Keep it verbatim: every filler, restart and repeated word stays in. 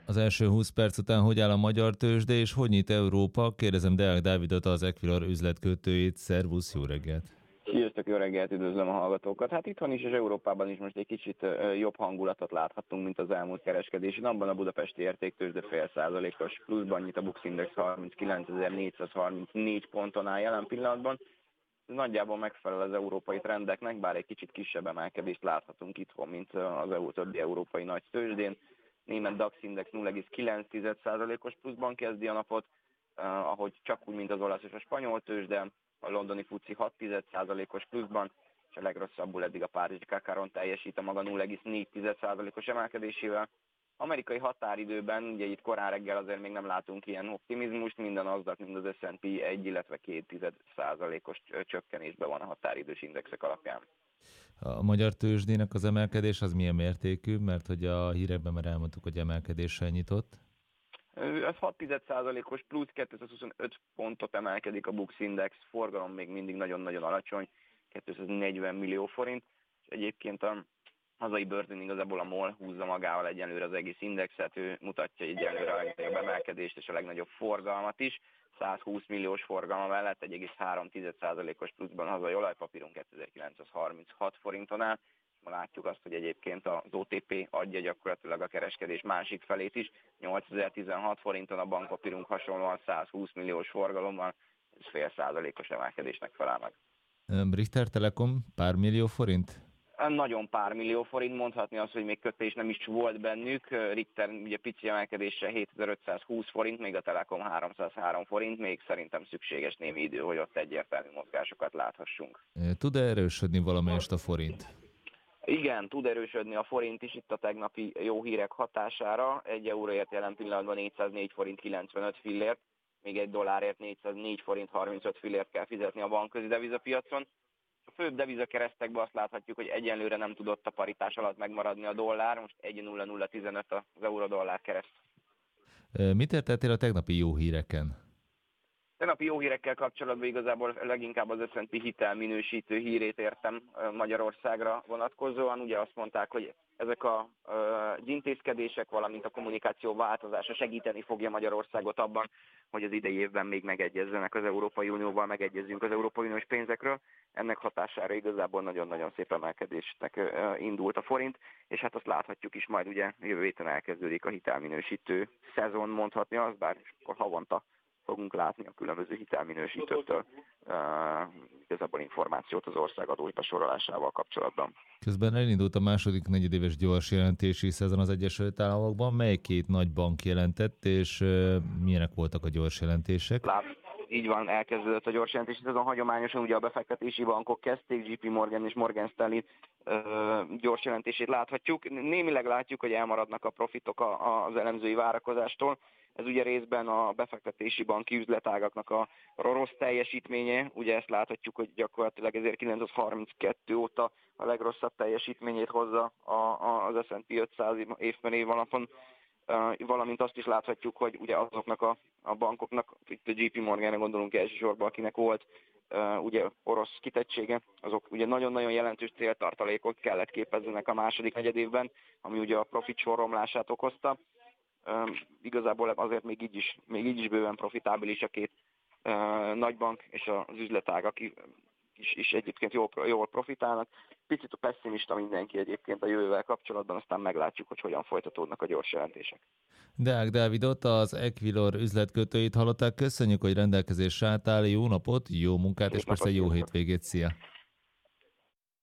Az első húsz perc után hogy áll a magyar tőzsde, és hogy nyit Európa? Kérdezem Deák Dávidot, az Equilor üzletkötőjét. Szervusz, jó reggelt! Sziasztok, jó reggelt, üdvözlöm a hallgatókat. Hát itthon is és Európában is most egy kicsit jobb hangulatot láthattunk, mint az elmúlt kereskedési napban. A budapesti értéktőzsde fél százalékos pluszban nyit, a Bux Index harminckilencezer-négyszázharmincnégy ponton áll jelen pillanatban. Ez nagyjából megfelel az európai trendeknek, bár egy kicsit kisebb emelkedést láthatunk itthon, mint az EU többi európai nagy tőzsdén. Német DAX Index nulla egész kilenc százalékos pluszban kezdi a napot, ahogy csak úgy, mint az olasz és a spanyol tőzsde. A londoni fuci hat százalékos pluszban, és a legrosszabbul eddig a párizsi Kakaron teljesít a maga nulla egész négy százalékos emelkedésével. Amerikai határidőben, ugye itt korán reggel azért még nem látunk ilyen optimizmust, minden azdak, mint az es and pé egy, illetve két százalékos csökkenésben van a határidős indexek alapján. A magyar tőzsdének az emelkedés az milyen mértékű? Mert hogy a hírekben már elmondtuk, hogy emelkedéssel nyitott. Ez hat százalékos plusz, kétszázhuszonöt pontot emelkedik a Bux Index, forgalom még mindig nagyon-nagyon alacsony, kétszáznegyven millió forint, és egyébként a hazai bőrzén igazából a MOL húzza magával egyenlőre az egész indexet, ő mutatja egyenlőre a legnagyobb emelkedést és a legnagyobb forgalmat is, százhúsz milliós forgalma mellett egy egész három százalékos pluszban hazai olajpapírunk kétezer-kilencszázharminchat forinton áll. Ma látjuk azt, hogy egyébként az o té pé adja gyakorlatilag a kereskedés másik felét is, nyolcezer-tizenhat forinton, a bankpapírunk hasonlóan százhúsz milliós forgalommal, ez fél százalékos emelkedésnek felel meg. Richter Telekom pár millió forint? Nagyon pár millió forint, mondhatni azt, hogy még kötés nem is volt bennük. Richter ugye pici emelkedésre hétezer-ötszázhúsz forint, még a Telekom háromszázhárom forint, még szerintem szükséges némi idő, hogy ott egyértelmű mozgásokat láthassunk. Tud-e erősödni valamelyest a forint? Igen, tud erősödni a forint is itt a tegnapi jó hírek hatására. Egy euróért jelen pillanatban négyszáznégy forint kilencvenöt fillért, még egy dollárért négyszáznégy forint harmincöt fillért kell fizetni a bankközi devizapiacon. A főbb devizakeresztekben azt láthatjuk, hogy egyenlőre nem tudott a paritás alatt megmaradni a dollár, most egy nulla nulla tizenöt az euró-dollár kereszt. Mit értettél a tegnapi jó híreken? Tegnapi jó hírekkel kapcsolatban igazából leginkább az es and pé hitelminősítő hírét értem Magyarországra vonatkozóan. Ugye azt mondták, hogy ezek a, az intézkedések, valamint a kommunikáció változása segíteni fogja Magyarországot abban, hogy az idei évben még megegyezzenek az Európai Unióval, megegyezzünk az Európai Uniós pénzekről. Ennek hatására igazából nagyon-nagyon szép emelkedésnek indult a forint, és hát azt láthatjuk is, majd ugye jövő héten elkezdődik a hitelminősítő szezon, mondhatni az, bár akkor havonta fogunk látni a különböző hitelminősítőktől uh, igazából információt az ország adói besorolásával kapcsolatban. Közben elindult a második negyedéves gyors jelentési szezon az Egyesült Államokban. Mely két nagy bank jelentett, és uh, milyenek voltak a gyors jelentések? Lát, így van, elkezdődött a gyors jelentési szezon. Hagyományosan ugye a befektetési bankok kezdték, jé pé Morgan és Morgan Stanley uh, gyors jelentését láthatjuk. Némileg látjuk, hogy elmaradnak a profitok a, az elemzői várakozástól. Ez ugye részben a befektetési banki üzletágaknak a rossz teljesítménye, ugye ezt láthatjuk, hogy gyakorlatilag ezerkilencszázharminckettő óta a legrosszabb teljesítményét hozza a, a, az es and pé ötszáz évben év alapon, uh, valamint azt is láthatjuk, hogy ugye azoknak a, a bankoknak, itt a jé pé Morganre gondolunk elsősorban, akinek volt uh, ugye orosz kitettsége, azok ugye nagyon-nagyon jelentős céltartalékot kellett képezzenek a második negyedévben, ami ugye a profit sorromlását okozta. Uh, igazából azért még így is, még így is bőven profitábilis a két uh, nagybank és az üzletág, aki is, is egyébként jól, jól profitálnak. Picit a pessimista mindenki egyébként a jövővel kapcsolatban, aztán meglátjuk, hogy hogyan folytatódnak a gyors jelentések. Deák Dávidot, az Equilor üzletkötőit hallották. Köszönjük, hogy rendelkezésre álltál. Jó napot, jó munkát, Szép és persze napot, jó sziasztok. hétvégét. Szia!